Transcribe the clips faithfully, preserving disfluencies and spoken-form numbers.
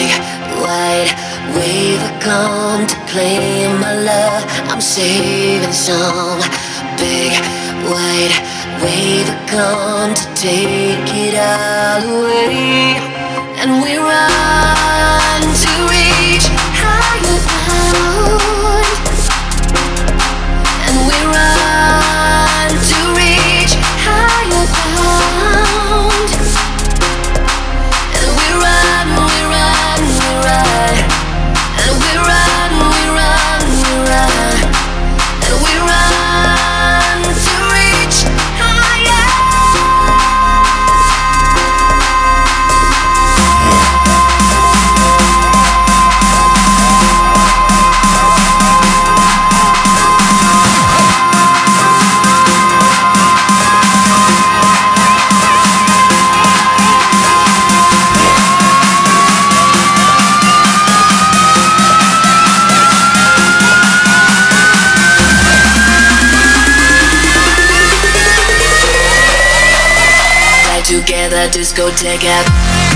big white wave will come to claim my love. I'm saving some. Big white wave will come to take it all away. And we run to reach higher ground. And we run to reach higher ground. And we run, we run, we run. And we run, we run, we run. And we run to reach higher. Together, discotheque app.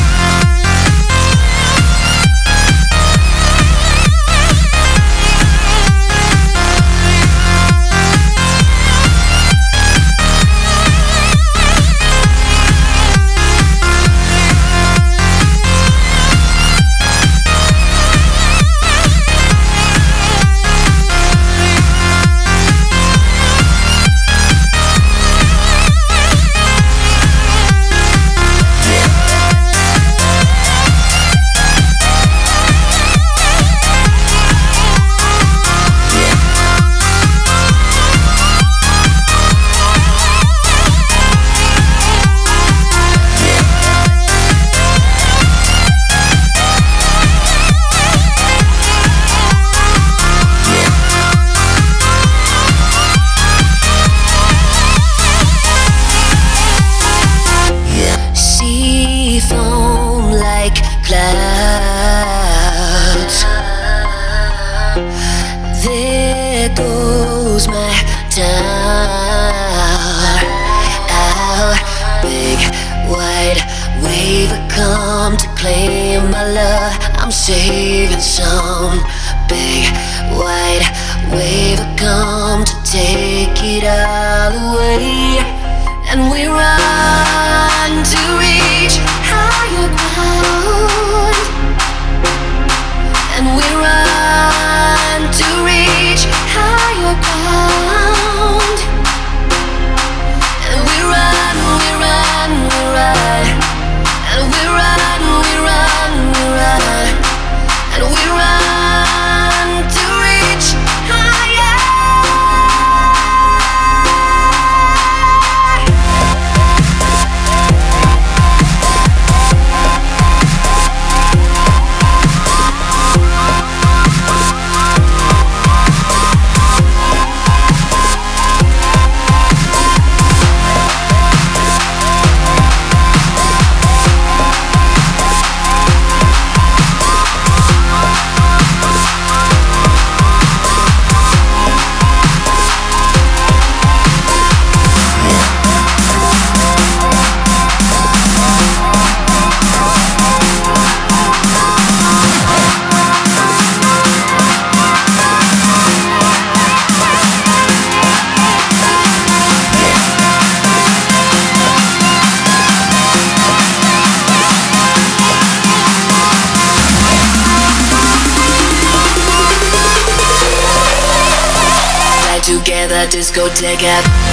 Foam like clouds. There goes my town. Our big white wave will come to claim my love. I'm saving some. Big white wave will come to take it all away. And we run to reach higher ground. And we run to reach higher ground. And we run, we run, we run. And we run, we run, we run. And we run to reach higher. Together, discotheque app.